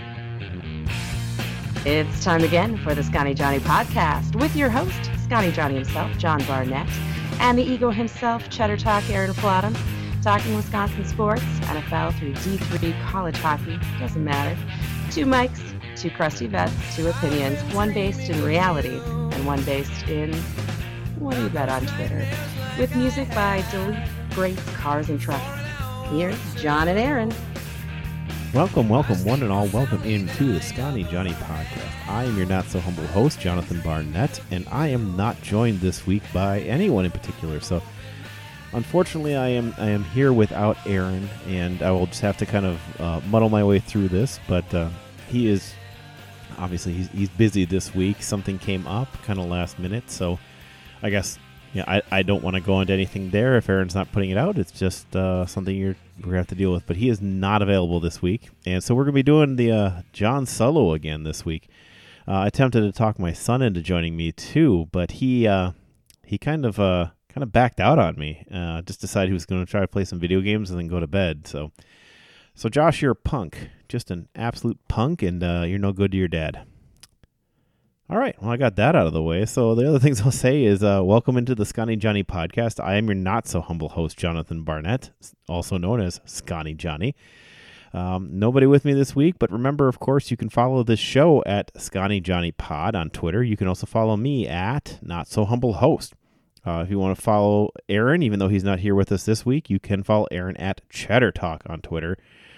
It's time again for the Scotty Johnny podcast with your host, Scotty Johnny himself, John Barnett, and the ego himself, Cheddar Talk, Aaron Flottam, talking Wisconsin sports, NFL through D3, college hockey, doesn't matter. 2 mics, 2 crusty vets, 2 opinions, one based in reality and one based in what do you bet on Twitter, with music by Delete, Greats, Cars, and Trucks. Here's John and Aaron. Welcome, one and all. Welcome into the Scotty Johnny podcast. I am your not-so-humble host, Jonathan Barnett, and I am not joined this week by anyone in particular. So, unfortunately, I am here without Aaron, and I will just have to kind of muddle my way through this. But he is, obviously, he's busy this week. Something came up kind of last minute, so I guess... Yeah, I don't want to go into anything there if Aaron's not putting it out. It's just something we're going to have to deal with. But he is not available this week. And so we're going to be doing the John solo again this week. I attempted to talk my son into joining me too, but he kind of backed out on me. Just decided he was going to try to play some video games and then go to bed. So Josh, you're a punk. Just an absolute punk, and you're no good to your dad. All right, well, I got that out of the way. So the other things I'll say is welcome into the Scotty Johnny podcast. I am your not-so-humble host, Jonathan Barnett, also known as Scotty Johnny. Nobody with me this week, but remember, of course, you can follow this show at Scotty Johnny Pod on Twitter. You can also follow me at Not-So-Humble Host. If you want to follow Aaron, even though he's not here with us this week, you can follow Aaron at Cheddar Talk on Twitter.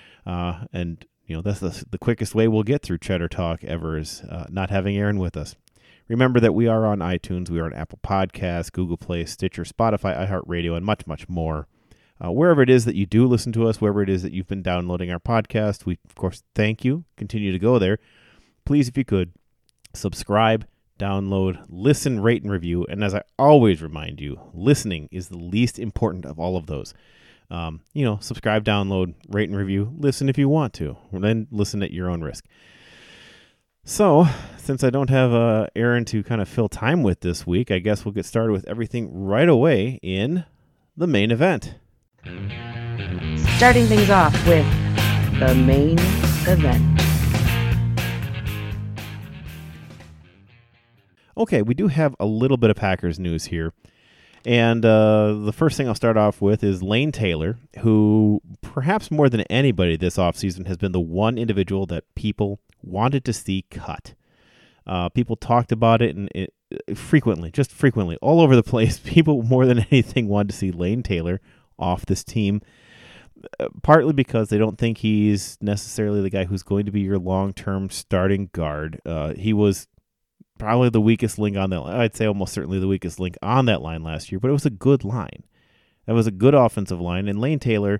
And you know, that's the quickest way we'll get through Cheddar Talk ever is not having Aaron with us. Remember that we are on iTunes, we are on Apple Podcasts, Google Play, Stitcher, Spotify, iHeartRadio, and much, much more. Wherever it is that you do listen to us, wherever it is that you've been downloading our podcast, we, of course, thank you. Continue to go there. Please, if you could, subscribe, download, listen, rate, and review. And as I always remind you, listening is the least important of all of those. Subscribe, download, rate, and review. Listen if you want to, or then listen at your own risk. So, since I don't have Aaron to kind of fill time with this week, I guess we'll get started with everything right away in the main event. Starting things off with the main event. Okay, we do have a little bit of Packers news here. And the first thing I'll start off with is Lane Taylor, who perhaps more than anybody this offseason has been the one individual that people wanted to see cut. People talked about it and frequently, all over the place. People more than anything wanted to see Lane Taylor off this team, partly because they don't think he's necessarily the guy who's going to be your long-term starting guard. He was probably the weakest link on that line. I'd say almost certainly the weakest link on that line last year, but it was a good line. That was a good offensive line. And Lane Taylor,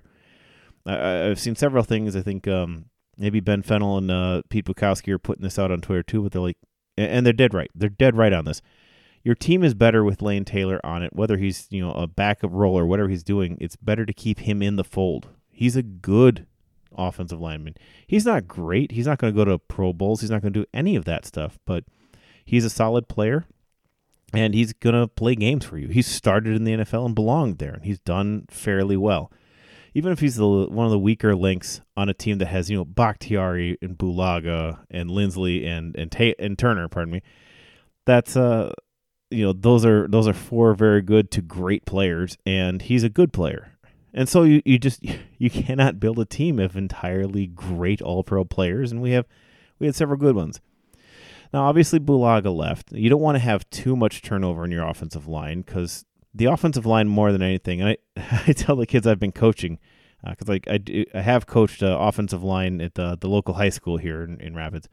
I've seen several things. I think maybe Ben Fennell and Pete Bukowski are putting this out on Twitter too, but they're like, and they're dead right. They're dead right on this. Your team is better with Lane Taylor on it, whether he's a backup role or whatever he's doing. It's better to keep him in the fold. He's a good offensive lineman. He's not great. He's not going to go to Pro Bowls. He's not going to do any of that stuff, but he's a solid player, and he's going to play games for you. He's started in the NFL and belonged there, and he's done fairly well. Even if he's one of the weaker links on a team that has, Bakhtiari and Bulaga and Lindsley and Turner, that's those are 4 very good to great players, and he's a good player. And so you cannot build a team of entirely great all-pro players, and we had several good ones. Now, obviously, Bulaga left. You don't want to have too much turnover in your offensive line because the offensive line, more than anything, and I tell the kids I've been coaching, because I have coached offensive line at the local high school here in Rapids.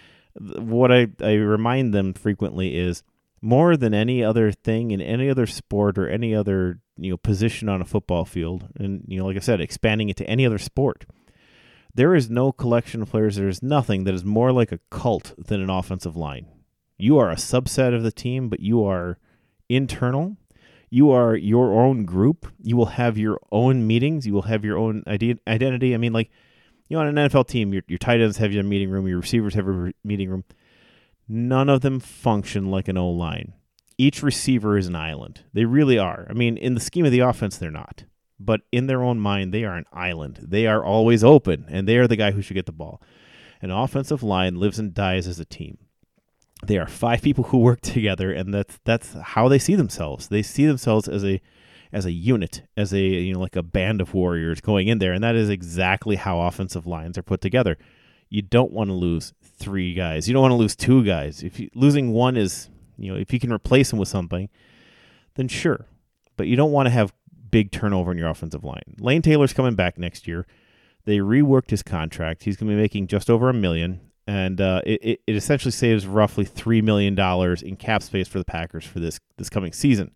What I remind them frequently is more than any other thing in any other sport or any other position on a football field, and like I said, expanding it to any other sport. There is no collection of players, there is nothing that is more like a cult than an offensive line. You are a subset of the team, but you are internal. You are your own group. You will have your own meetings. You will have your own identity. I mean, on an NFL team, your tight ends have your meeting room, your receivers have a meeting room. None of them function like an O-line. Each receiver is an island. They really are. I mean, in the scheme of the offense, they're not. But in their own mind, they are an island. They are always open, and they are the guy who should get the ball. An offensive line lives and dies as a team. They are 5 people who work together, and that's how they see themselves. They see themselves as a unit, as a like a band of warriors going in there, and that is exactly how offensive lines are put together. You don't want to lose 3 guys. You don't want to lose 2 guys. Losing one is, if you can replace them with something, then sure. But you don't want to have big turnover in your offensive line. Lane Taylor's coming back next year. They reworked his contract. He's going to be making just over $1 million, and it essentially saves roughly $3 million in cap space for the Packers for this coming season.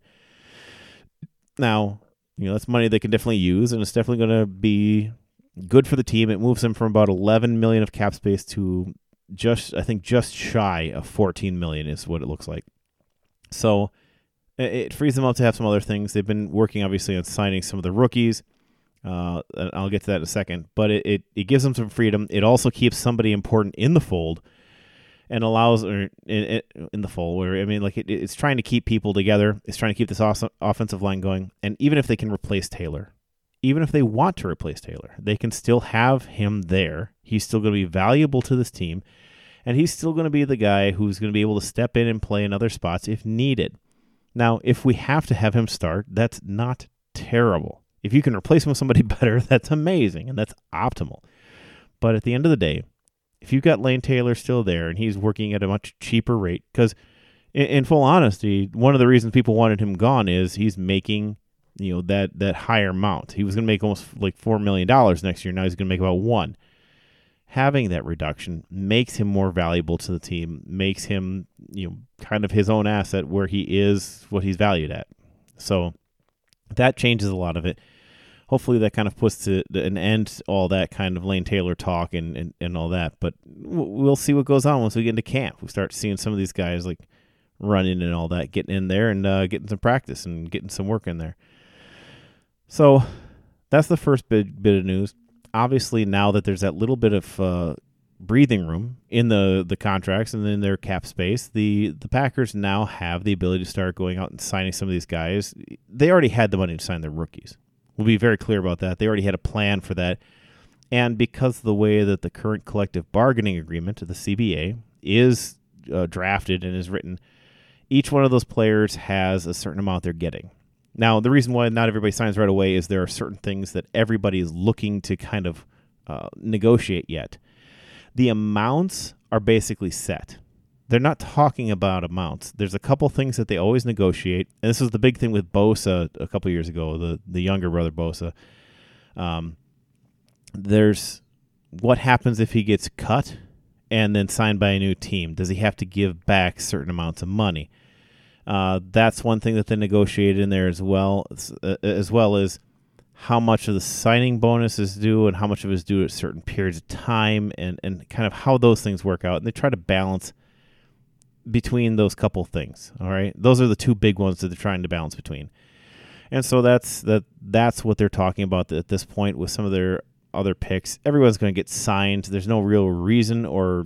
Now, that's money they can definitely use, and it's definitely going to be good for the team. It moves them from about $11 million of cap space to just shy of $14 million is what it looks like. So it frees them up to have some other things. They've been working, obviously, on signing some of the rookies. I'll get to that in a second. But it gives them some freedom. It also keeps somebody important in the fold and allows in the fold where, it's trying to keep people together. It's trying to keep this offensive line going. And even if they can replace Taylor, even if they want to replace Taylor, they can still have him there. He's still going to be valuable to this team. And he's still going to be the guy who's going to be able to step in and play in other spots if needed. Now, if we have to have him start, that's not terrible. If you can replace him with somebody better, that's amazing, and that's optimal. But at the end of the day, if you've got Lane Taylor still there and he's working at a much cheaper rate, because in full honesty, one of the reasons people wanted him gone is he's making that higher amount. He was going to make almost like $4 million next year. Now he's going to make about $1 million. Having that reduction makes him more valuable to the team, makes him, kind of his own asset where he is what he's valued at. So that changes a lot of it. Hopefully that kind of puts to an end to all that kind of Lane Taylor talk and all that. But we'll see what goes on once we get into camp. We start seeing some of these guys like running and all that, getting in there and getting some practice and getting some work in there. So that's the first bit of news. Obviously, now that there's that little bit of breathing room in the contracts and in their cap space, the Packers now have the ability to start going out and signing some of these guys. They already had the money to sign their rookies. We'll be very clear about that. They already had a plan for that. And because of the way that the current collective bargaining agreement, the CBA, is drafted and is written, each one of those players has a certain amount they're getting. Now, the reason why not everybody signs right away is there are certain things that everybody is looking to kind of negotiate yet. The amounts are basically set. They're not talking about amounts. There's a couple things that they always negotiate, and this was the big thing with Bosa a couple years ago, the younger brother Bosa. There's what happens if he gets cut and then signed by a new team. Does he have to give back certain amounts of money? That's one thing that they negotiated in there as well as how much of the signing bonus is due and how much of it is due at certain periods of time and kind of how those things work out. And they try to balance between those couple things. All right. Those are the two big ones that they're trying to balance between. And so that's what they're talking about at this point with some of their other picks. Everyone's going to get signed. There's no real reason or,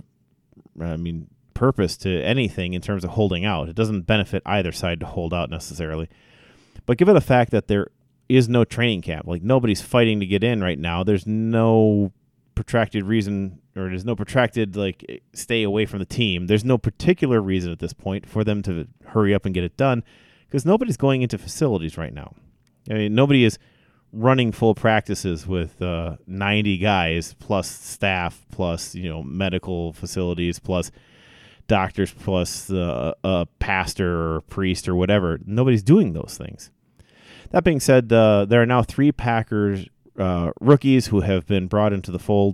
purpose to anything in terms of holding out. It doesn't benefit either side to hold out necessarily. But given the fact that there is no training camp, like nobody's fighting to get in right now, there's no protracted reason or there's no protracted stay away from the team. There's no particular reason at this point for them to hurry up and get it done because nobody's going into facilities right now. Nobody is running full practices with 90 guys plus staff plus medical facilities plus doctors plus a pastor or priest or whatever. Nobody's doing those things. That being said, there are now 3 Packers rookies who have been brought into the fold.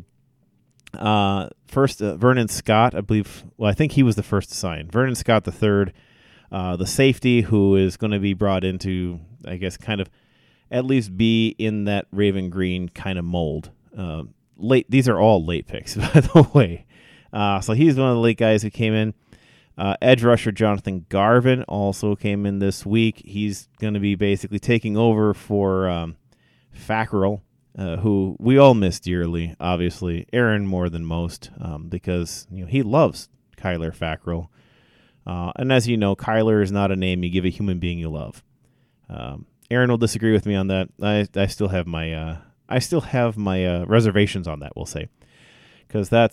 First, Vernon Scott, I believe. Well, I think he was the first to sign. Vernon Scott III, the safety who is going to be brought into, I guess, kind of at least be in that Raven Green kind of mold. Late. These are all late picks, by the way. So he's one of the late guys who came in. Edge rusher Jonathan Garvin also came in this week. He's going to be basically taking over for Fackrell, who we all miss dearly, obviously. Aaron more than most because he loves Kyler Fackrell. And as you know, Kyler is not a name you give a human being you love. Aaron will disagree with me on that. I still have my reservations on that, we'll say. Because that's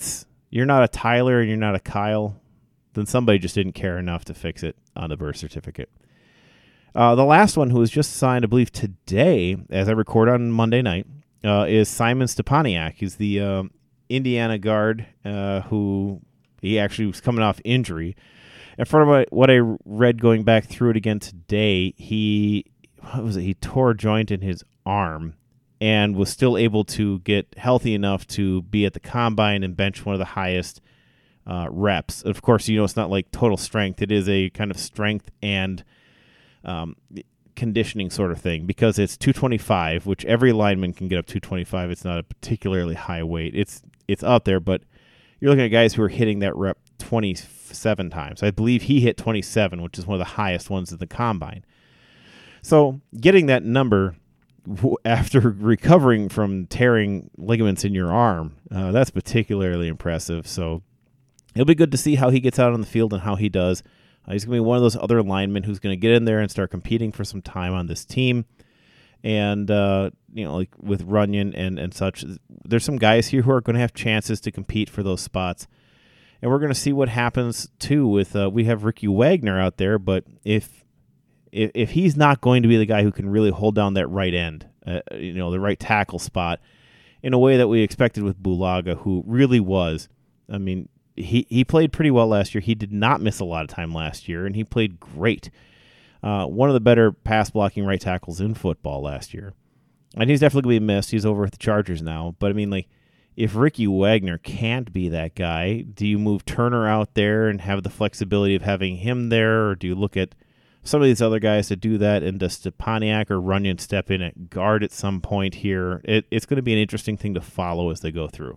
you're not a Tyler and you're not a Kyle, then somebody just didn't care enough to fix it on the birth certificate. The last one, who was just signed, I believe, today, as I record on Monday night, is Simon Stepaniak. He's the Indiana guard who he actually was coming off injury. And from what I read going back through it again today, he tore a joint in his arm and was still able to get healthy enough to be at the combine and bench one of the highest reps. Of course, it's not like total strength. It is a kind of strength and conditioning sort of thing, because it's 225, which every lineman can get up 225. It's not a particularly high weight. It's up there, but you're looking at guys who are hitting that rep 27 times. I believe he hit 27, which is one of the highest ones in the combine. So getting that number after recovering from tearing ligaments in your arm, that's particularly impressive. So it'll be good to see how he gets out on the field and how he does. He's going to be one of those other linemen who's going to get in there and start competing for some time on this team. And, like with Runyon and such, there's some guys here who are going to have chances to compete for those spots. And we're going to see what happens, too, with we have Ricky Wagner out there. But if he's not going to be the guy who can really hold down that right end, the right tackle spot, in a way that we expected with Bulaga, who really was, I mean, He played pretty well last year. He did not miss a lot of time last year, and he played great. One of the better pass-blocking right tackles in football last year. And he's definitely going to be missed. He's over at the Chargers now. But, I mean, if Ricky Wagner can't be that guy, do you move Turner out there and have the flexibility of having him there, or do you look at some of these other guys to do that, and does Stepaniak or Runyon step in at guard at some point here? It's going to be an interesting thing to follow as they go through.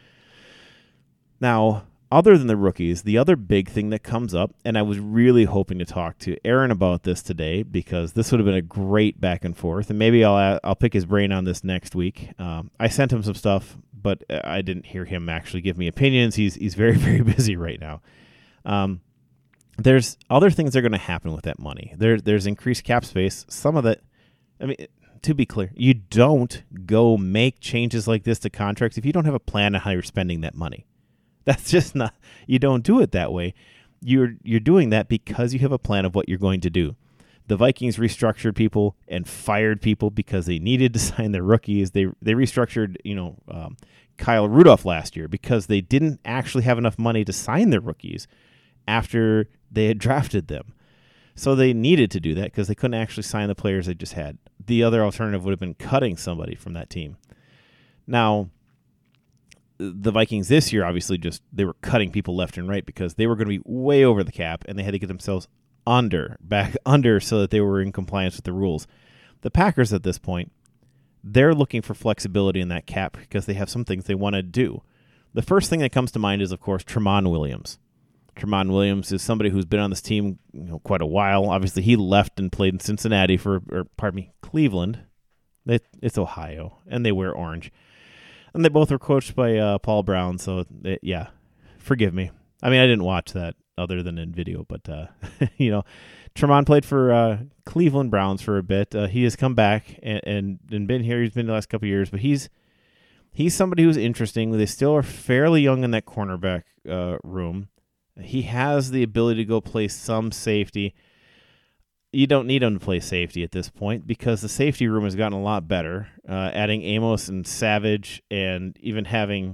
Now, other than the rookies, the other big thing that comes up, and I was really hoping to talk to Aaron about this today, because this would have been a great back and forth, and maybe I'll pick his brain on this next week. I sent him some stuff, but I didn't hear him actually give me opinions. He's very, very busy right now. There's other things that are going to happen with that money. There's increased cap space. Some of that, I mean, to be clear, you don't go make changes like this to contracts if you don't have a plan on how you're spending that money. That's just not, you don't do it that way. You're doing that because you have a plan of what you're going to do. The Vikings restructured people and fired people because they needed to sign their rookies. They restructured, Kyle Rudolph last year because they didn't actually have enough money to sign their rookies after they had drafted them. So they needed to do that because they couldn't actually sign the players they just had. The other alternative would have been cutting somebody from that team. Now, the Vikings this year, obviously, they were cutting people left and right because they were going to be way over the cap, and they had to get themselves back under so that they were in compliance with the rules. The Packers at this point, they're looking for flexibility in that cap because they have some things they want to do. The first thing that comes to mind is, of course, Tramon Williams. Tramon Williams is somebody who's been on this team quite a while. Obviously, he left and played in Cincinnati Cleveland. It's Ohio, and they wear orange. And they both were coached by Paul Brown, so yeah, forgive me. I mean, I didn't watch that other than in video, but Tramon played for Cleveland Browns for a bit. He has come back and been here. He's been the last couple of years, but he's somebody who's interesting. They still are fairly young in that cornerback room. He has the ability to go play some safety. You don't need him to play safety at this point because the safety room has gotten a lot better. Adding Amos and Savage and even having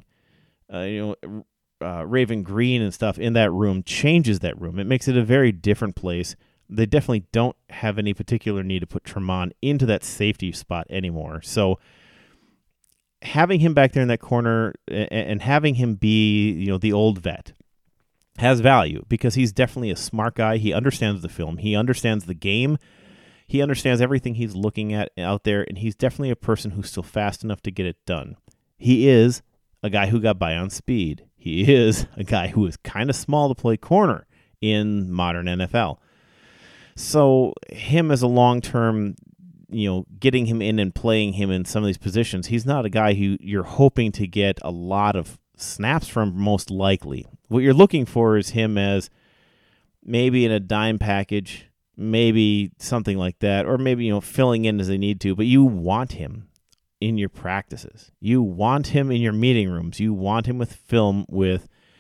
Raven Green and stuff in that room changes that room. It makes it a very different place. They definitely don't have any particular need to put Tramon into that safety spot anymore. So having him back there in that corner and having him be the old vet has value because he's definitely a smart guy. He understands the film. He understands the game. He understands everything he's looking at out there, and he's definitely a person who's still fast enough to get it done. He is a guy who got by on speed. He is a guy who is kind of small to play corner in modern NFL. So him as a long-term, getting him in and playing him in some of these positions, he's not a guy who you're hoping to get a lot of snaps from most likely. What you're looking for is him as maybe in a dime package, maybe something like that, or maybe filling in as they need to, but you want him in your practices. You want him in your meeting rooms. You want him with film with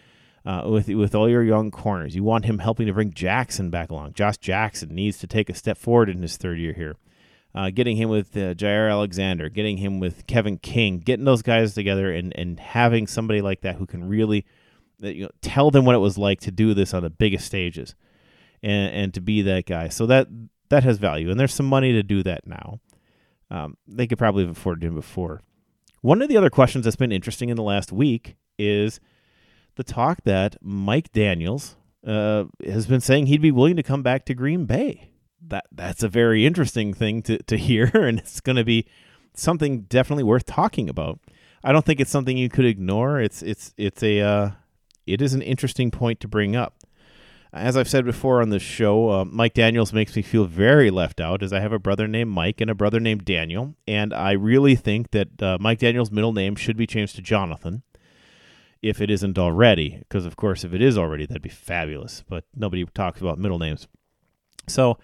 with all your young corners. You want him helping to bring Jackson back along. Josh Jackson needs to take a step forward in his third year here. Getting him with Jair Alexander, getting him with Kevin King, getting those guys together and having somebody like that who can really tell them what it was like to do this on the biggest stages and to be that guy. So that has value, and there's some money to do that now. They could probably have afforded him before. One of the other questions that's been interesting in the last week is the talk that Mike Daniels has been saying he'd be willing to come back to Green Bay. That's a very interesting thing to hear, and it's going to be something definitely worth talking about. I don't think it's something you could ignore. It is an interesting point to bring up. As I've said before on this show, Mike Daniels makes me feel very left out, as I have a brother named Mike and a brother named Daniel, and I really think that Mike Daniels' middle name should be changed to Jonathan, if it isn't already, because, of course, if it is already, that'd be fabulous, but nobody talks about middle names. So,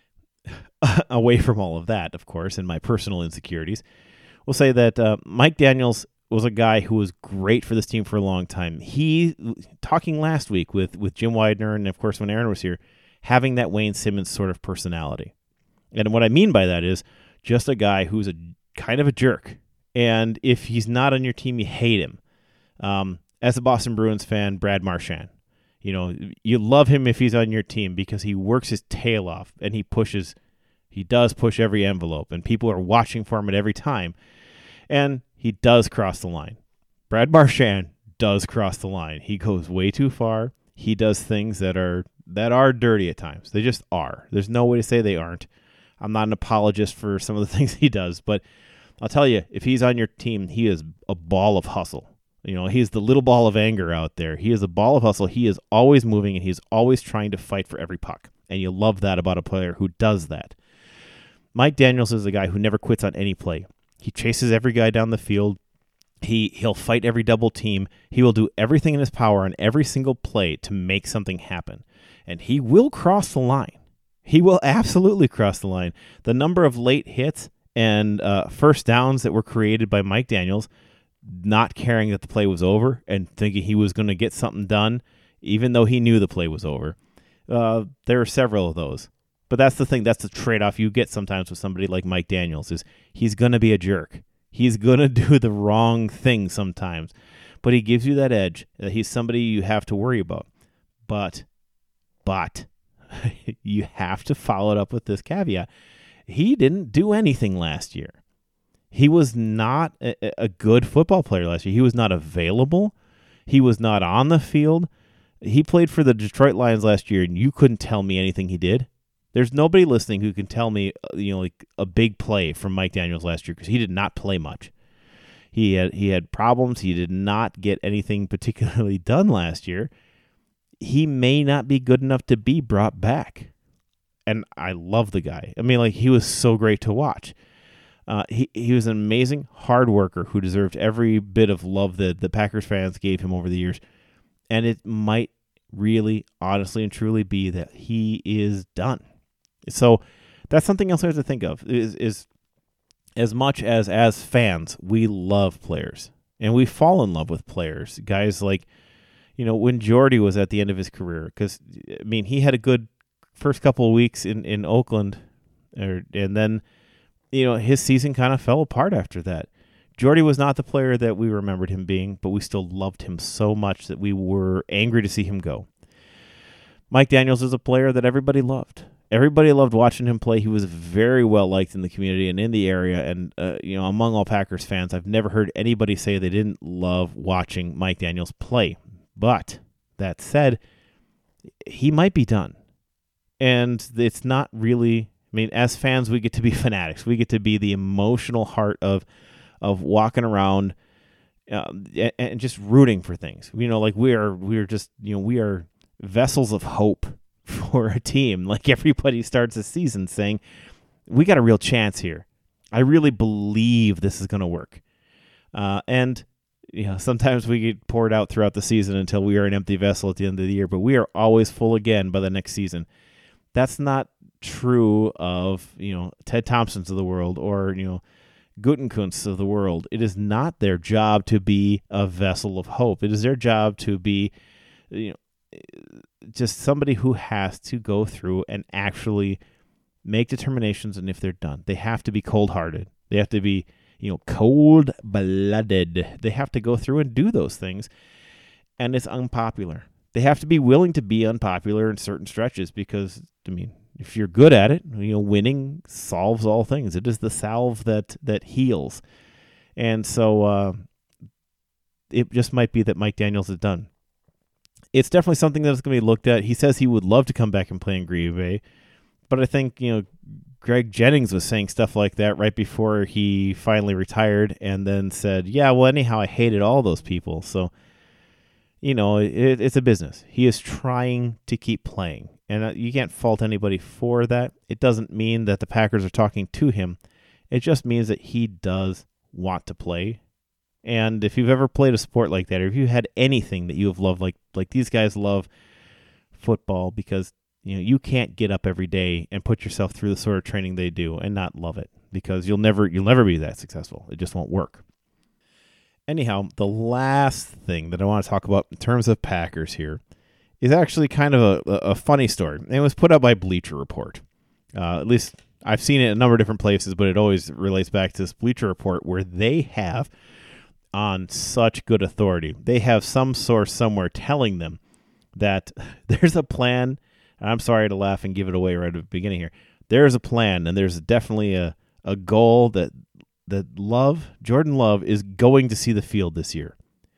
away from all of that, of course, and my personal insecurities, we'll say that Mike Daniels was a guy who was great for this team for a long time. He, talking last week with Jim Widener, and, of course, when Aaron was here, having that Wayne Simmons sort of personality. And what I mean by that is just a guy who's a kind of a jerk, and if he's not on your team, you hate him. As a Boston Bruins fan, Brad Marchand, you love him if he's on your team because he works his tail off and he does push every envelope, and people are watching for him at every time, and he does cross the line. Brad Marchand does cross the line. He goes way too far. He does things that are dirty at times. They just are. There's no way to say they aren't. I'm not an apologist for some of the things he does, but I'll tell you, if he's on your team, he is a ball of hustle. He's the little ball of anger out there. He is a ball of hustle. He is always moving, and he's always trying to fight for every puck. And you love that about a player who does that. Mike Daniels is a guy who never quits on any play. He chases every guy down the field. He'll fight every double team. He will do everything in his power on every single play to make something happen. And he will cross the line. He will absolutely cross the line. The number of late hits and first downs that were created by Mike Daniels, not caring that the play was over and thinking he was going to get something done, even though he knew the play was over. There are several of those. But that's the thing. That's the trade-off you get sometimes with somebody like Mike Daniels, is he's going to be a jerk. He's going to do the wrong thing sometimes. But he gives you that edge. He's somebody you have to worry about. But you have to follow it up with this caveat. He didn't do anything last year. He was not a good football player last year. He was not available. He was not on the field. He played for the Detroit Lions last year, and you couldn't tell me anything he did. There's nobody listening who can tell me, like a big play from Mike Daniels last year, because he did not play much. He had problems. He did not get anything particularly done last year. He may not be good enough to be brought back. And I love the guy. I mean, he was so great to watch. He was an amazing hard worker who deserved every bit of love that the Packers fans gave him over the years. And it might really, honestly, and truly be that he is done. So that's something else I have to think of, is as much as fans, we love players. And we fall in love with players. Guys like, when Jordy was at the end of his career, because, he had a good first couple of weeks in Oakland, and then, his season kind of fell apart after that. Jordy was not the player that we remembered him being, but we still loved him so much that we were angry to see him go. Mike Daniels is a player that everybody loved. Everybody loved watching him play. He was very well liked in the community and in the area. And, among all Packers fans, I've never heard anybody say they didn't love watching Mike Daniels play. But that said, he might be done. And it's not really, as fans, we get to be fanatics. We get to be the emotional heart of walking around and just rooting for things. We are vessels of hope for a team. Like, everybody starts a season saying, we got a real chance here. I really believe this is going to work. And sometimes we get poured out throughout the season until we are an empty vessel at the end of the year, but we are always full again by the next season. That's not true of, Ted Thompsons of the world or, Gutekunst of the world. It is not their job to be a vessel of hope. It is their job to be you know, just somebody who has to go through and actually make determinations, and if they're done, they have to be cold-hearted. They have to be, cold-blooded. They have to go through and do those things, and it's unpopular. They have to be willing to be unpopular in certain stretches because, if you're good at it, winning solves all things. It is the salve that heals. And so it just might be that Mike Daniels is done. It's definitely something that's going to be looked at. He says he would love to come back and play in Green Bay, but I think, Greg Jennings was saying stuff like that right before he finally retired and then said, yeah, well, anyhow, I hated all those people. So, it's a business. He is trying to keep playing, and you can't fault anybody for that. It doesn't mean that the Packers are talking to him. It just means that he does want to play. And if you've ever played a sport like that, or if you had anything that you have loved, like these guys love football, because you can't get up every day and put yourself through the sort of training they do and not love it, because you'll never be that successful. It just won't work. Anyhow, the last thing that I want to talk about in terms of Packers here is actually kind of a funny story. And it was put up by Bleacher Report. At least I've seen it in a number of different places, but it always relates back to this Bleacher Report, where they have, on such good authority, they have some source somewhere telling them that there's a plan. I'm sorry to laugh and give it away right at the beginning here. There's a plan, and there's definitely a goal that Jordan Love is going to see the field this year.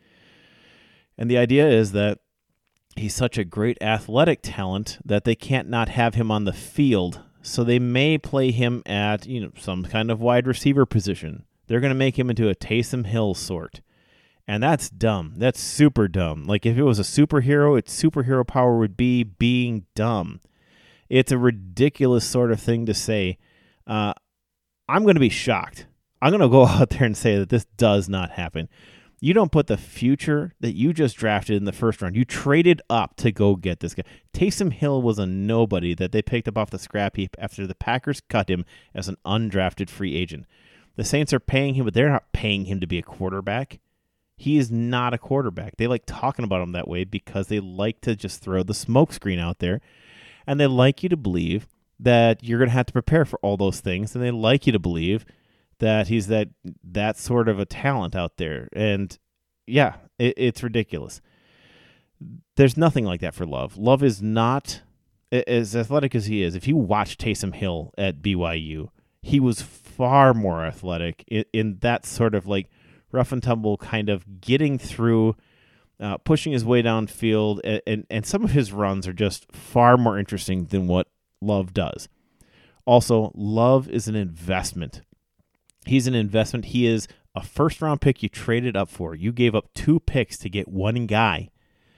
And the idea is that he's such a great athletic talent that they can't not have him on the field, so they may play him at some kind of wide receiver position. They're going to make him into a Taysom Hill sort. And that's dumb. That's super dumb. Like, if it was a superhero, its superhero power would be being dumb. It's a ridiculous sort of thing to say. I'm going to be shocked. I'm going to go out there and say that this does not happen. You don't put the future that you just drafted in the first round. You traded up to go get this guy. Taysom Hill was a nobody that they picked up off the scrap heap after the Packers cut him as an undrafted free agent. The Saints are paying him, but they're not paying him to be a quarterback. He is not a quarterback. They like talking about him that way because they like to just throw the smoke screen out there, and they like you to believe that you're going to have to prepare for all those things, and they like you to believe that he's that sort of a talent out there. And yeah, it's ridiculous. There's nothing like that for Love. Love is not as athletic as he is. If you watch Taysom Hill at BYU, he was far more athletic in that sort of like rough and tumble kind of getting through, pushing his way downfield, and some of his runs are just far more interesting than what Love does. Also, Love is an investment. He's an investment. He is a first-round pick you traded up for. You gave up 2 picks to get one guy.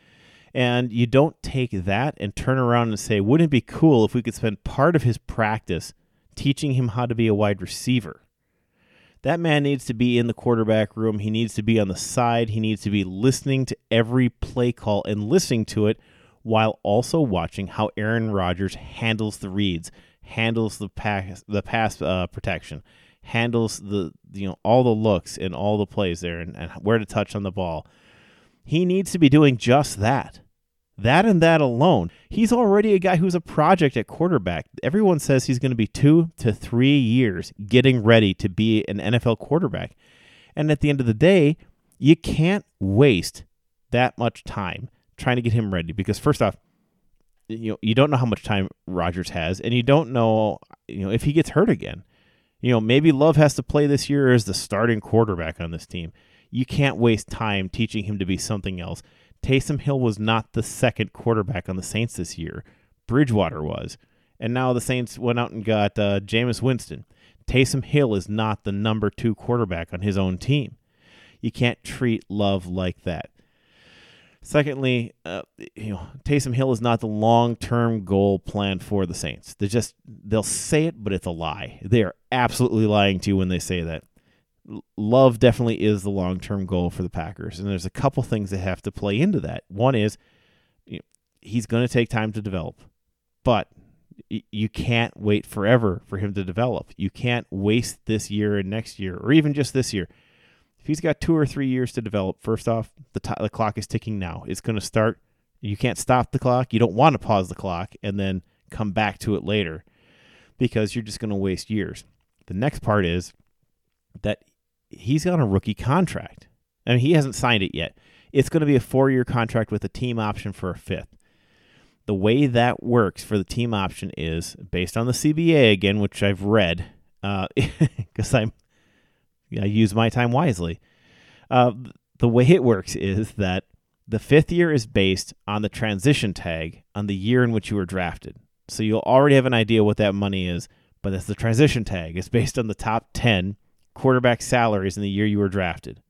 And you don't take that and turn around and say, wouldn't it be cool if we could spend part of his practice teaching him how to be a wide receiver? That man needs to be in the quarterback room. He needs to be on the side. He needs to be listening to every play call and listening to it while also watching how Aaron Rodgers handles the reads, handles the pass protection, handles the all the looks and all the plays there and where to touch on the ball. He needs to be doing just that. That and that alone. He's already a guy who's a project at quarterback. Everyone says he's going to be 2 to 3 years getting ready to be an NFL quarterback. And at the end of the day, you can't waste that much time trying to get him ready, because first off, you don't know how much time Rodgers has, and you don't know if he gets hurt again. Maybe Love has to play this year as the starting quarterback on this team. You can't waste time teaching him to be something else. Taysom Hill was not the second quarterback on the Saints this year. Bridgewater was. And now the Saints went out and got Jameis Winston. Taysom Hill is not the number 2 quarterback on his own team. You can't treat Love like that. Secondly, Taysom Hill is not the long-term goal plan for the Saints. They'll say it, but it's a lie. They are absolutely lying to you when they say that. Love definitely is the long-term goal for the Packers, and there's a couple things that have to play into that. One is he's going to take time to develop, but you can't wait forever for him to develop. You can't waste this year and next year, or even just this year. If he's got 2 or 3 years to develop, first off, the clock is ticking now. It's going to start You can't stop the clock. You don't want to pause the clock and then come back to it later because you're just going to waste years. The next part is that he's on a rookie contract. I mean, he hasn't signed it yet. It's going to be a 4-year contract with a team option for a 5th. The way that works for the team option is based on the CBA again, which I've read because I use my time wisely. The way it works is that the 5th year is based on the transition tag on the year in which you were drafted. So you'll already have an idea what that money is, but it's the transition tag. It's based on the top 10 quarterback salaries in the year you were drafted.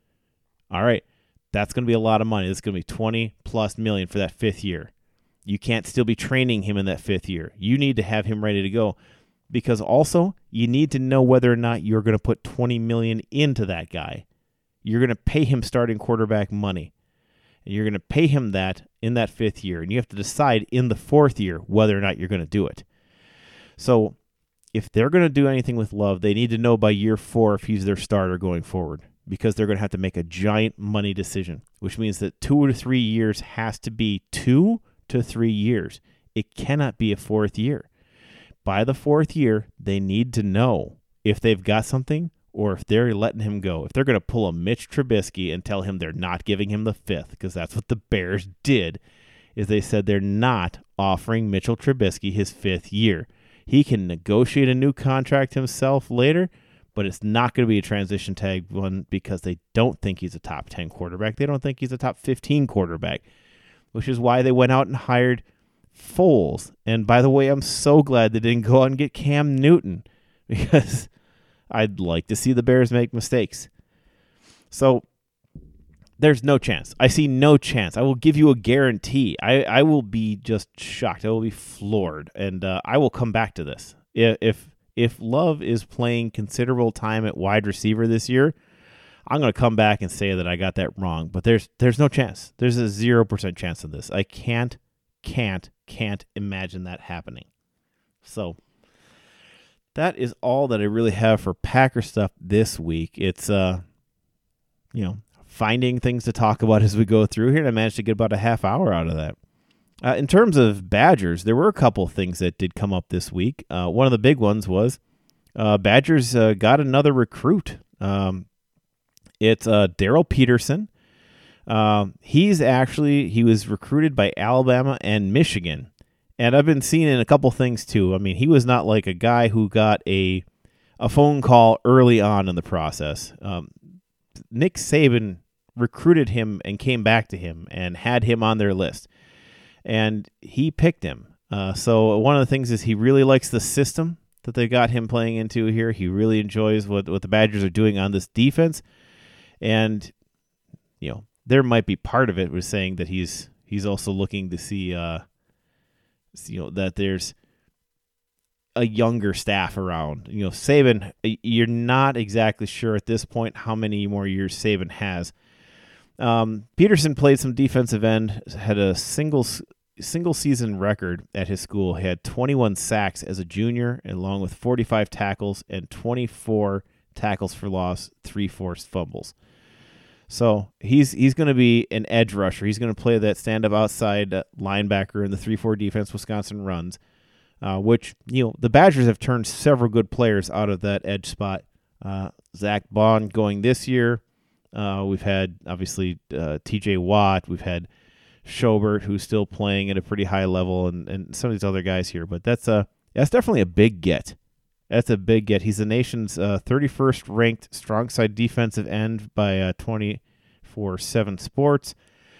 All right, that's going to be a lot of money. It's going to be 20+ million for that 5th year. You can't still be training him in that 5th year. You need to have him ready to go because also you need to know whether or not you're going to put $20 million into that guy. You're going to pay him starting quarterback money. And you're going to pay him that in that 5th year. And you have to decide in the 4th year whether or not you're going to do it. So if they're going to do anything with Love, they need to know by year 4 if he's their starter going forward because they're going to have to make a giant money decision, which means that 2 to 3 years has to be 2 to 3 years. It cannot be a 4th year. By the 4th year, they need to know if they've got something or if they're letting him go. If they're going to pull a Mitch Trubisky and tell him they're not giving him the 5th, because that's what the Bears did, is they said they're not offering Mitchell Trubisky his 5th year. He can negotiate a new contract himself later, but it's not going to be a transition tag one because they don't think he's a top 10 quarterback. They don't think he's a top 15 quarterback, which is why they went out and hired Foles. And by the way, I'm so glad they didn't go out and get Cam Newton because I'd like to see the Bears make mistakes. So there's no chance. I see no chance. I will give you a guarantee. I will be just shocked. I will be floored. And I will come back to this. If Love is playing considerable time at wide receiver this year, I'm going to come back and say that I got that wrong. But there's no chance. There's a 0% chance of this. I can't imagine that happening. So that is all that I really have for Packer stuff this week. It's finding things to talk about as we go through here, and I managed to get about a half hour out of that. In terms of Badgers, there were a couple of things that did come up this week. One of the big ones was Badgers got another recruit. It's Daryl Peterson. He was recruited by Alabama and Michigan. And I've been seeing in a couple things too. I mean, he was not like a guy who got a phone call early on in the process. Nick Saban recruited him and came back to him and had him on their list. And he picked him. So one of the things is he really likes the system that they got him playing into here. He really enjoys what the Badgers are doing on this defense. And, there might be part of it was saying that he's also looking to see that there's a younger staff around. Saban, you're not exactly sure at this point how many more years Saban has. Peterson played some defensive end, had a single season record at his school. He had 21 sacks as a junior, along with 45 tackles and 24 tackles for loss, 3 forced fumbles. So he's going to be an edge rusher. He's going to play that stand-up outside linebacker in the 3-4 defense Wisconsin runs, which, the Badgers have turned several good players out of that edge spot. Zach Bond going this year. We've had, obviously, T.J. Watt. We've had Schobert, who's still playing at a pretty high level, and some of these other guys here. But that's definitely a big get. That's a big get. He's the nation's 31st ranked strong side defensive end by 24/7 Sports.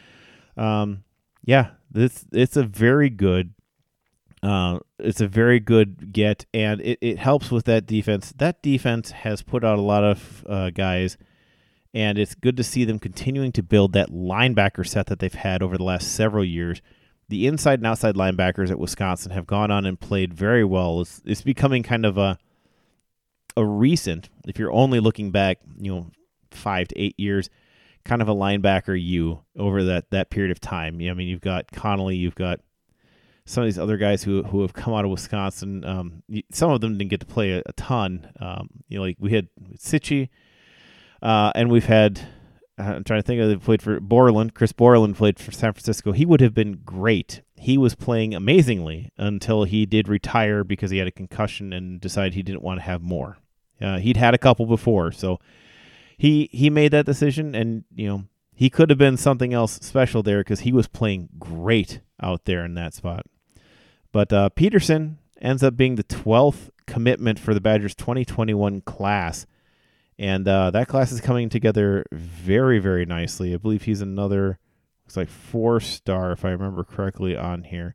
It's a very good. It's a very good get, and it helps with that defense. That defense has put out a lot of guys, and it's good to see them continuing to build that linebacker set that they've had over the last several years. The inside and outside linebackers at Wisconsin have gone on and played very well. It's becoming kind of a recent, if you're only looking back, 5 to 8 years, kind of a linebacker over that period of time. You've got Connolly, you've got some of these other guys who have come out of Wisconsin. Some of them didn't get to play a ton. Like we had Sitchy, and we've had I'm trying to think of who played for Borland. Chris Borland played for San Francisco. He would have been great. He was playing amazingly until he did retire because he had a concussion and decided he didn't want to have more. He'd had a couple before, so he made that decision, and he could have been something else special there because he was playing great out there in that spot. But Peterson ends up being the 12th commitment for the Badgers 2021 class. And that class is coming together very, very nicely. I believe he's another, looks like 4-star, if I remember correctly, on here.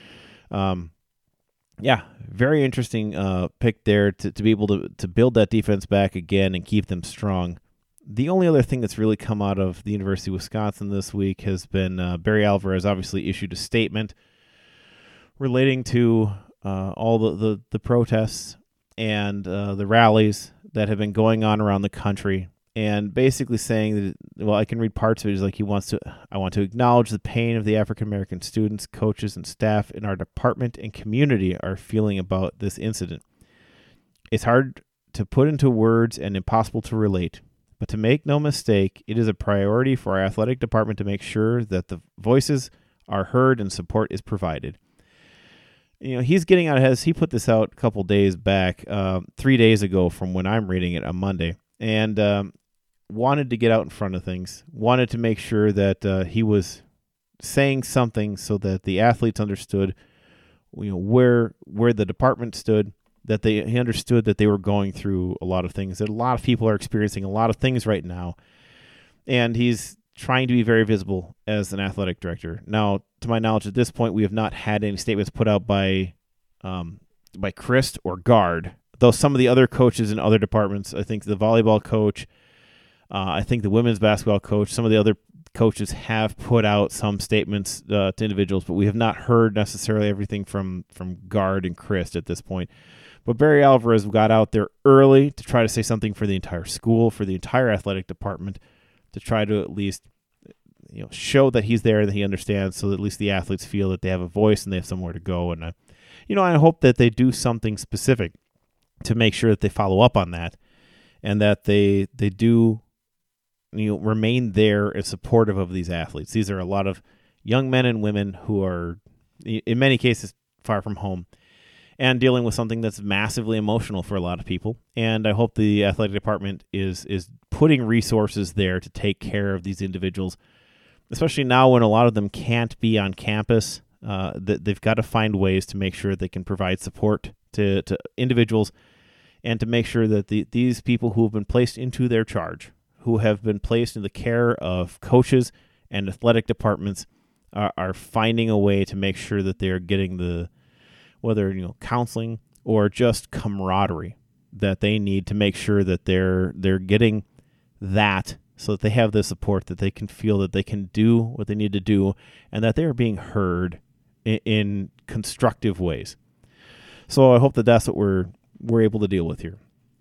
Very interesting pick there to be able to build that defense back again and keep them strong. The only other thing that's really come out of the University of Wisconsin this week has been Barry Alvarez obviously issued a statement relating to all the protests and the rallies that have been going on around the country, and basically saying that, well, I can read parts of it. It's like I want to acknowledge the pain of the African American students, coaches, and staff in our department and community are feeling about this incident. It's hard to put into words and impossible to relate, but to make no mistake, it is a priority for our athletic department to make sure that the voices are heard and support is provided. He's getting out ahead. He put this out a couple days back, 3 days ago from when I'm reading it on Monday, and wanted to get out in front of things, wanted to make sure that he was saying something so that the athletes understood where the department stood, that he understood that they were going through a lot of things, that a lot of people are experiencing a lot of things right now, and he's trying to be very visible as an athletic director. Now, to my knowledge, at this point, we have not had any statements put out by Christ or Guard, though some of the other coaches in other departments, I think the volleyball coach, I think the women's basketball coach, some of the other coaches have put out some statements to individuals, but we have not heard necessarily everything from Guard and Christ at this point. But Barry Alvarez got out there early to try to say something for the entire school, for the entire athletic department, to try to at least show that he's there and that he understands, so that at least the athletes feel that they have a voice and they have somewhere to go. And I hope that they do something specific to make sure that they follow up on that, and that they do remain there and supportive of these athletes. These are a lot of young men and women who are, in many cases, far from home and dealing with something that's massively emotional for a lot of people. And I hope the athletic department is putting resources there to take care of these individuals, especially now when a lot of them can't be on campus. They've got to find ways to make sure they can provide support to individuals, and to make sure that these people who have been placed into their charge, who have been placed in the care of coaches and athletic departments, are finding a way to make sure that they're getting whether counseling or just camaraderie that they need to make sure that they're getting that, so that they have the support, that they can feel that they can do what they need to do, and that they are being heard in constructive ways. So I hope that that's what we're able to deal with here.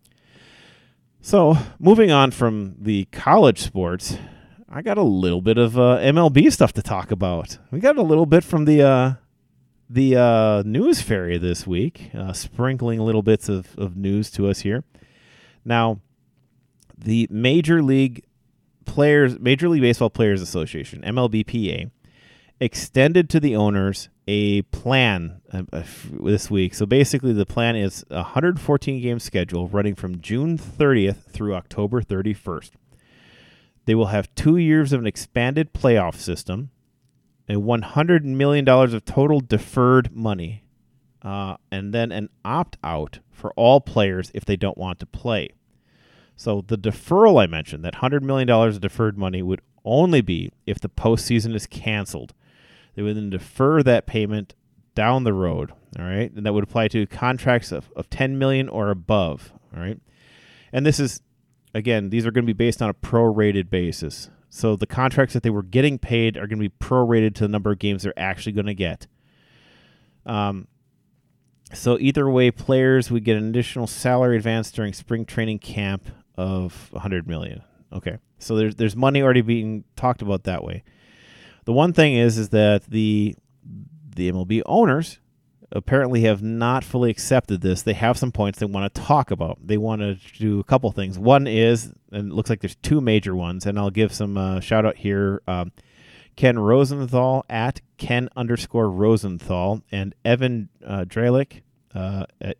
So moving on from the college sports, I got a little bit of MLB stuff to talk about. We got a little bit from the news fairy this week, sprinkling little bits of news to us here. Now, the Major League Baseball Players Association, MLBPA, extended to the owners a plan this week. So basically, the plan is a 114-game schedule running from June 30th through October 31st. They will have 2 years of an expanded playoff system, and $100 million of total deferred money, and then an opt-out for all players if they don't want to play. So the deferral I mentioned, that $100 million of deferred money, would only be if the postseason is canceled. They would then defer that payment down the road, all right? And that would apply to contracts of $10 million or above, all right? And this is, again, these are going to be based on a prorated basis. So the contracts that they were getting paid are going to be prorated to the number of games they're actually going to get. So either way, players would get an additional salary advance during spring training camp of $100 million. Okay, so there's money already being talked about that way. The one thing is that the MLB owners apparently have not fully accepted this. They have some points they want to talk about. They want to do a couple things. One is, and it looks like there's two major ones, and I'll give some shout out here. Ken Rosenthal at Ken_Rosenthal and Evan Drellich at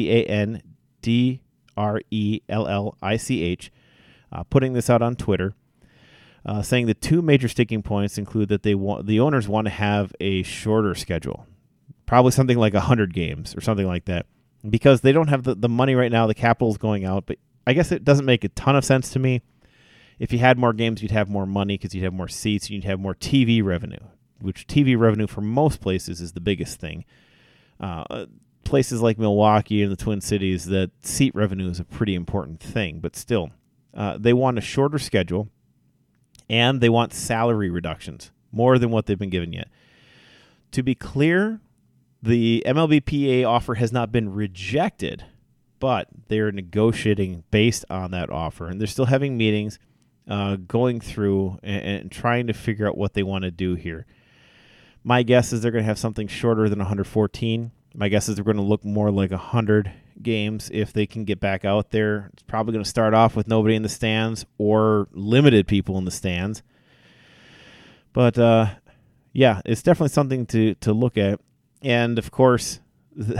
EvanDrellich, putting this out on Twitter, saying the two major sticking points include that the owners want to have a shorter schedule, probably something like 100 games or something like that, because they don't have the money right now. The capital's going out, but I guess it doesn't make a ton of sense to me. If you had more games, you'd have more money because you'd have more seats, and you'd have more TV revenue, which TV revenue for most places is the biggest thing. Places like Milwaukee and the Twin Cities, that seat revenue is a pretty important thing, but still, they want a shorter schedule, and they want salary reductions, more than what they've been given yet. To be clear, the MLBPA offer has not been rejected, but they're negotiating based on that offer, and they're still having meetings, going through and trying to figure out what they want to do here. My guess is they're going to have something shorter than 114. My guess is they're going to look more like 100 games if they can get back out there. It's probably going to start off with nobody in the stands or limited people in the stands. But, yeah, it's definitely something to look at. And, of course, the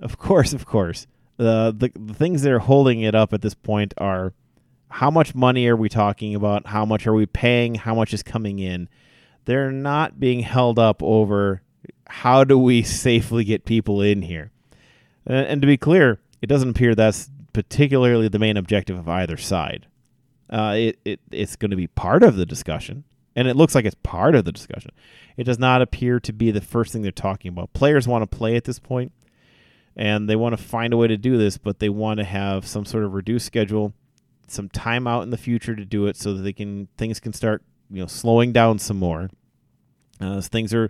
things that are holding it up at this point are, how much money are we talking about? How much are we paying? How much is coming in? They're not being held up over how do we safely get people in here. And to be clear, it doesn't appear that's particularly the main objective of either side. It's going to be part of the discussion, and it looks like it's part of the discussion. It does not appear to be the first thing they're talking about. Players want to play at this point, and they want to find a way to do this, but they want to have some sort of reduced schedule, some time out in the future to do it so that things can start, slowing down some more. Things are,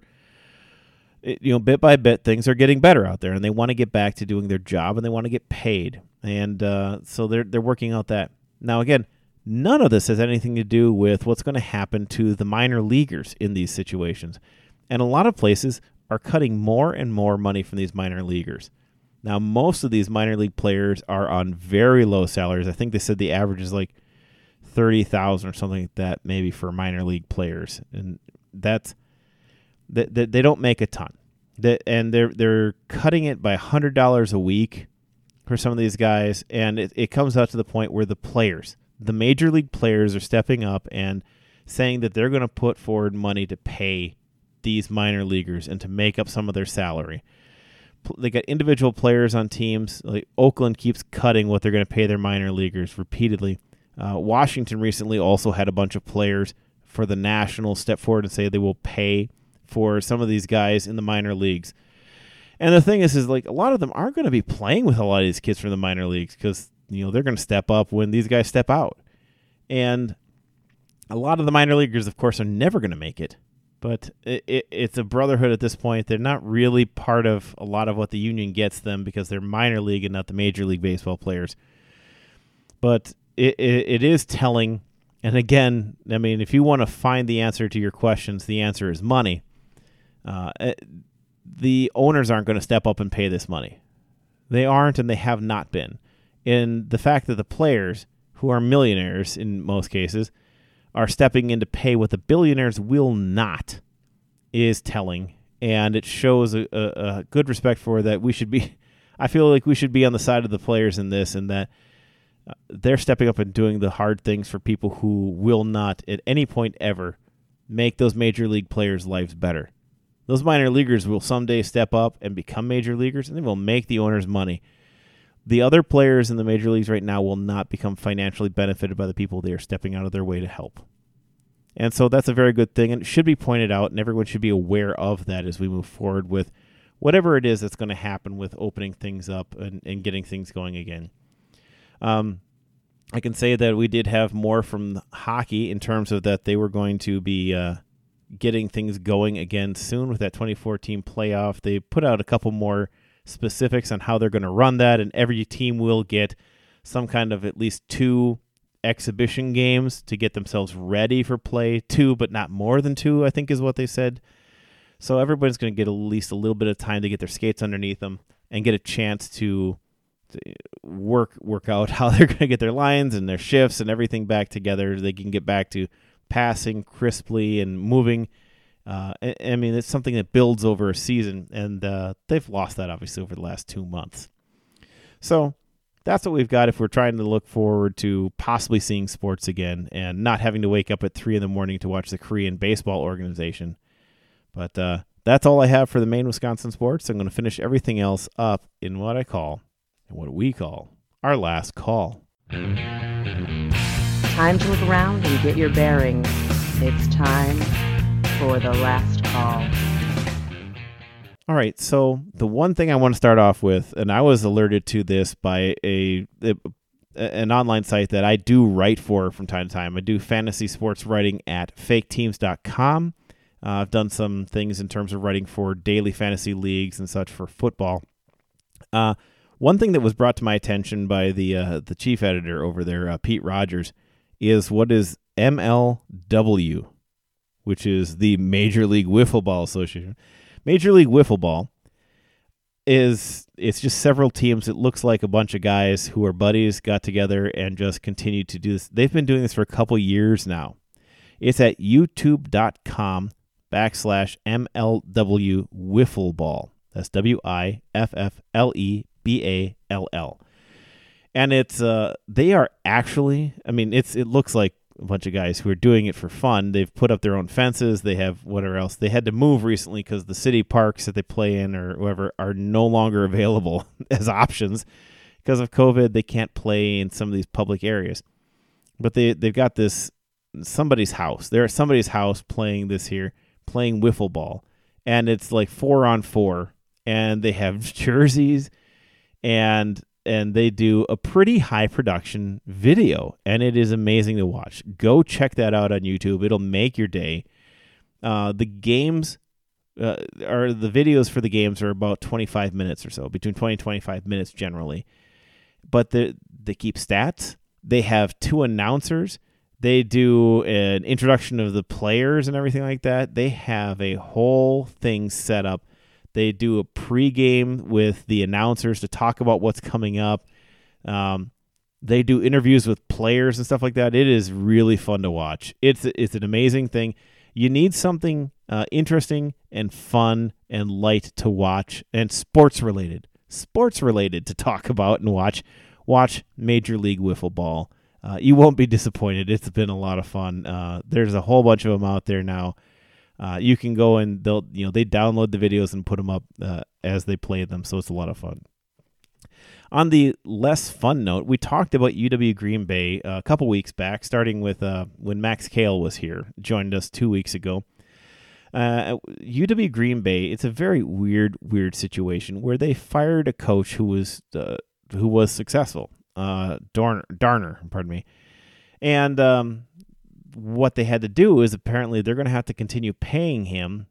bit by bit, things are getting better out there, and they want to get back to doing their job, and they want to get paid. And so they're working out that. Now, again, none of this has anything to do with what's going to happen to the minor leaguers in these situations. And a lot of places are cutting more and more money from these minor leaguers. Now, most of these minor league players are on very low salaries. I think they said the average is like $30,000 or something like that, maybe, for minor league players, and they don't make a ton. And they're cutting it by $100 a week for some of these guys, and it comes out to the point where the major league players, are stepping up and saying that they're going to put forward money to pay these minor leaguers and to make up some of their salary. They got individual players on teams. Like Oakland keeps cutting what they're going to pay their minor leaguers repeatedly. Washington recently also had a bunch of players for the Nationals step forward and say they will pay for some of these guys in the minor leagues. And the thing is like a lot of them aren't going to be playing with a lot of these kids from the minor leagues because they're going to step up when these guys step out. And a lot of the minor leaguers, of course, are never going to make it. But it's a brotherhood at this point. They're not really part of a lot of what the union gets them because they're minor league and not the Major League Baseball players. But it is telling. And again, I mean, if you want to find the answer to your questions, the answer is money. The owners aren't going to step up and pay this money. They aren't, and they have not been. And the fact that the players, who are millionaires in most cases, are stepping in to pay what the billionaires will not, is telling, and it shows a good respect for that. I feel like we should be on the side of the players in this, and that they're stepping up and doing the hard things for people who will not at any point ever make those major league players' lives better. Those minor leaguers will someday step up and become major leaguers, and they will make the owners money. The other players in the major leagues right now will not become financially benefited by the people they are stepping out of their way to help. And so that's a very good thing, and it should be pointed out, and everyone should be aware of that as we move forward with whatever it is that's going to happen with opening things up and getting things going again. I can say that we did have more from hockey in terms of that they were going to be getting things going again soon with that 2014 playoff. They put out a couple more specifics on how they're going to run that, and every team will get some kind of at least 2 exhibition games to get themselves ready for play. 2, but not more than 2, I think is what they said. So everybody's going to get at least a little bit of time to get their skates underneath them and get a chance to work out how they're going to get their lines and their shifts and everything back together. They can get back to passing crisply and moving. I mean, it's something that builds over a season, and they've lost that, obviously, over the last 2 months. So that's what we've got if we're trying to look forward to possibly seeing sports again and not having to wake up at 3 a.m. to watch the Korean baseball organization. But that's all I have for the main Wisconsin sports. I'm going to finish everything else up in what we call our last call. Time to look around and get your bearings. It's time for the last call. All right, so the one thing I want to start off with, and I was alerted to this by an online site that I do write for from time to time. I do fantasy sports writing at faketeams.com. I've done some things in terms of writing for daily fantasy leagues and such for football. One thing that was brought to my attention by the chief editor over there, Pete Rogers, is what is MLW, which is the Major League Wiffle Ball Association. Major League Wiffle Ball it's just several teams. It looks like a bunch of guys who are buddies got together and just continued to do this. They've been doing this for a couple years now. It's at youtube.com/MLW Wiffle Ball. That's WIFFLEBALL. And it's they are actually, I mean, it looks like a bunch of guys who are doing it for fun. They've put up their own fences. They have whatever else. They had to move recently because the city parks that they play in or whatever are no longer available as options because of COVID. They can't play in some of these public areas. But they've got this somebody's house. They're at somebody's house playing wiffle ball, and it's like 4-on-4, and they have jerseys and they do a pretty high production video, and it is amazing to watch. Go check that out on YouTube. It'll make your day. The games the videos for the games are about 25 minutes or so, between 20 and 25 minutes generally. But they keep stats. They have 2 announcers. They do an introduction of the players and everything like that. They have a whole thing set up. They do a pregame with the announcers to talk about what's coming up. They do interviews with players and stuff like that. It is really fun to watch. It's an amazing thing. You need something interesting and fun and light to watch, and sports related to talk about and watch. Watch Major League Wiffle Ball. You won't be disappointed. It's been a lot of fun. There's a whole bunch of them out there now. You can go and they download the videos and put them up as they play them, so it's a lot of fun. On the less fun note, we talked about UW Green Bay a couple weeks back, starting with when Max Kale was here, joined us 2 weeks ago. UW Green Bay, it's a very weird situation where they fired a coach who was successful, Darner, pardon me, and what they had to do is apparently they're going to have to continue paying him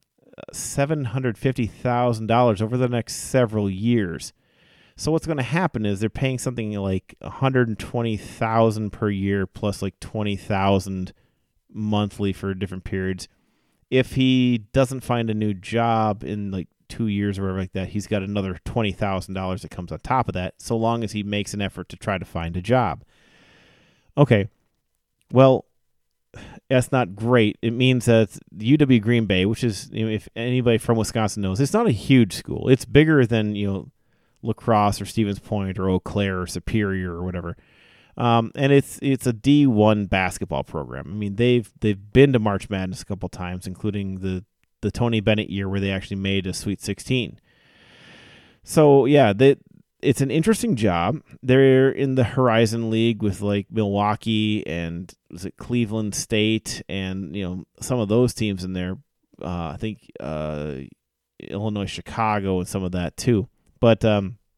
$750,000 over the next several years. So what's going to happen is they're paying something like $120,000 per year plus like $20,000 monthly for different periods. If he doesn't find a new job in like 2 years or whatever like that, he's got another $20,000 that comes on top of that, so long as he makes an effort to try to find a job. Okay, well, that's not great. It means that UW Green Bay, which is, if anybody from Wisconsin knows, it's not a huge school. It's bigger than La Crosse or Stevens Point or Eau Claire or Superior or whatever. And it's a D1 basketball program. I mean, they've been to March Madness a couple times, including the Tony Bennett year where they actually made a Sweet 16. So yeah, it's an interesting job. They're in the Horizon League with like Milwaukee and was it Cleveland State and some of those teams in there. I think Illinois, Chicago, and some of that too. But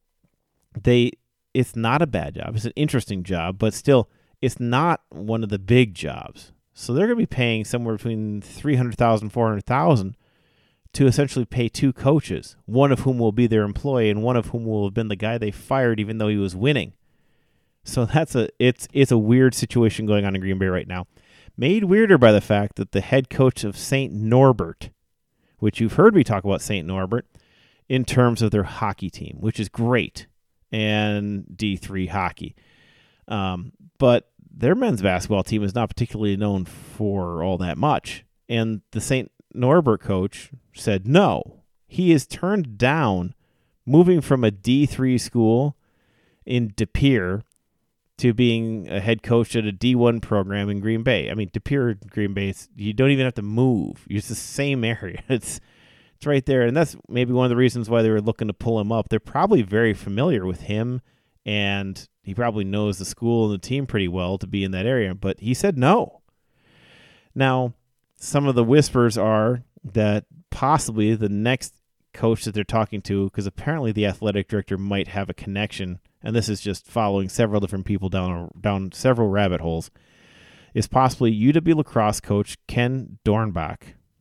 it's not a bad job. It's an interesting job, but still, it's not one of the big jobs. So they're going to be paying somewhere between $300,000 and $400,000 to essentially pay 2 coaches, one of whom will be their employee and one of whom will have been the guy they fired even though he was winning. So it's a weird situation going on in Green Bay right now, made weirder by the fact that the head coach of St. Norbert, which you've heard me talk about St. Norbert in terms of their hockey team, which is great, and D3 hockey. But their men's basketball team is not particularly known for all that much. And the St. Norbert coach said no. He is turned down moving from a D3 school in De Pere to being a head coach at a D1 program in Green Bay. I mean, De Pere, Green Bay, you don't even have to move. It's the same area. It's right there. And that's maybe one of the reasons why they were looking to pull him up. They're probably very familiar with him, and he probably knows the school and the team pretty well to be in that area. But he said no. Now, some of the whispers are that possibly the next coach that they're talking to, because apparently the athletic director might have a connection, and this is just following several different people down several rabbit holes, is possibly UW lacrosse coach Ken Dornbach,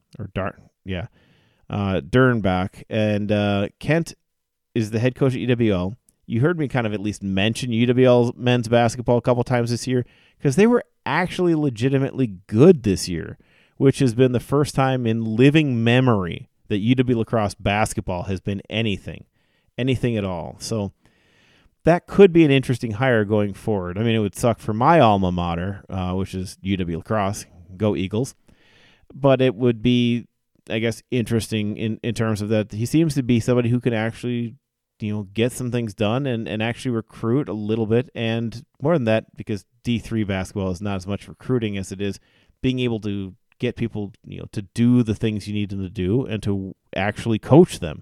Dernbach, and Kent is the head coach at UWL. You heard me kind of at least mention UWL men's basketball a couple times this year because they were actually legitimately good this year, which has been the first time in living memory that UW lacrosse basketball has been anything at all. So that could be an interesting hire going forward. I mean, it would suck for my alma mater, which is UW lacrosse. Go Eagles. But it would be, I guess, interesting in terms of that he seems to be somebody who can actually, get some things done and actually recruit a little bit. And more than that, because D3 basketball is not as much recruiting as it is being able to get people, to do the things you need them to do and to actually coach them.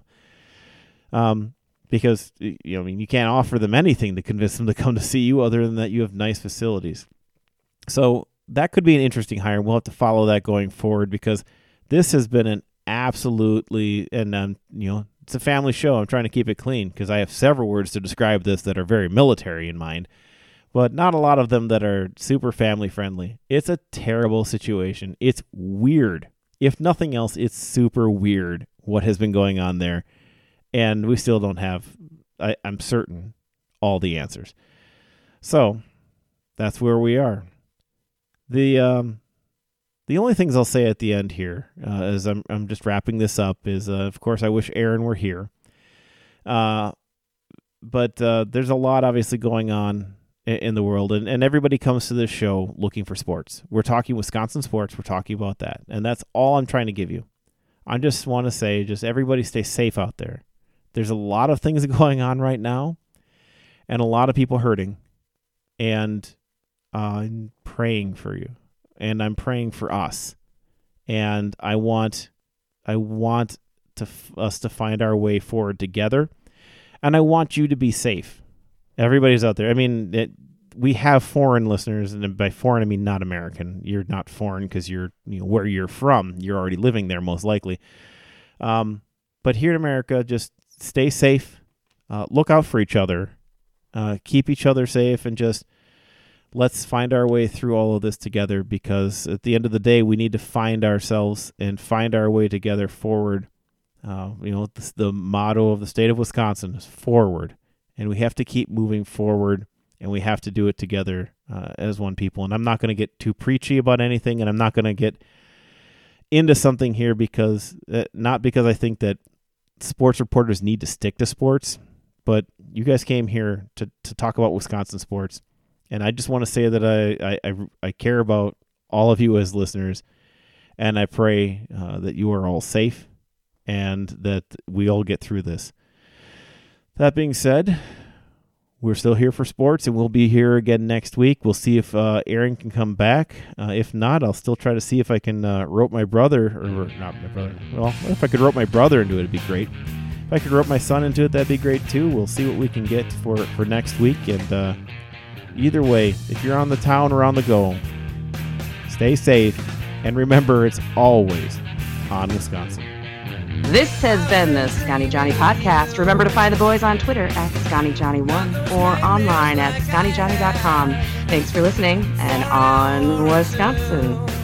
Because, you can't offer them anything to convince them to come to see you other than that you have nice facilities. So that could be an interesting hire. We'll have to follow that going forward because this has been an absolutely, and it's a family show. I'm trying to keep it clean because I have several words to describe this that are very military in mind, but not a lot of them that are super family friendly. It's a terrible situation. It's weird. If nothing else, it's super weird what has been going on there. And we still don't have, I'm certain, all the answers. So that's where we are. The only things I'll say at the end here, as I'm just wrapping this up, is of course I wish Aaron were here. But there's a lot obviously going on in the world, and everybody comes to this show looking for sports. We're talking Wisconsin sports. We're talking about that, and that's all I'm trying to give you. I just want to say, just everybody stay safe out there. There's a lot of things going on right now, and a lot of people hurting, and I'm praying for you, and I'm praying for us, and I want us to find our way forward together, and I want you to be safe. Everybody's out there. I mean, we have foreign listeners, and by foreign I mean not American. You're not foreign because you're where you're from. You're already living there most likely. But here in America, just stay safe. Look out for each other. Keep each other safe, and just let's find our way through all of this together, because at the end of the day, we need to find ourselves and find our way together forward. The motto of the state of Wisconsin is forward, and we have to keep moving forward, and we have to do it together as one people. And I'm not going to get too preachy about anything, and I'm not going to get into something here not because I think that sports reporters need to stick to sports, but you guys came here to talk about Wisconsin sports. And I just want to say that I care about all of you as listeners, and I pray that you are all safe and that we all get through this. That being said, we're still here for sports, and we'll be here again next week. We'll see if Aaron can come back. If not, I'll still try to see if I can rope my brother, or not my brother. Well, if I could rope my brother into it, it'd be great. If I could rope my son into it, that'd be great too. We'll see what we can get for next week. And either way, if you're on the town or on the go, stay safe. And remember, it's always on Wisconsin. This has been the Scotty Johnny Podcast. Remember to find the boys on Twitter at ScottyJohnny1 or online at ScottyJohnny.com. Thanks for listening, and on Wisconsin.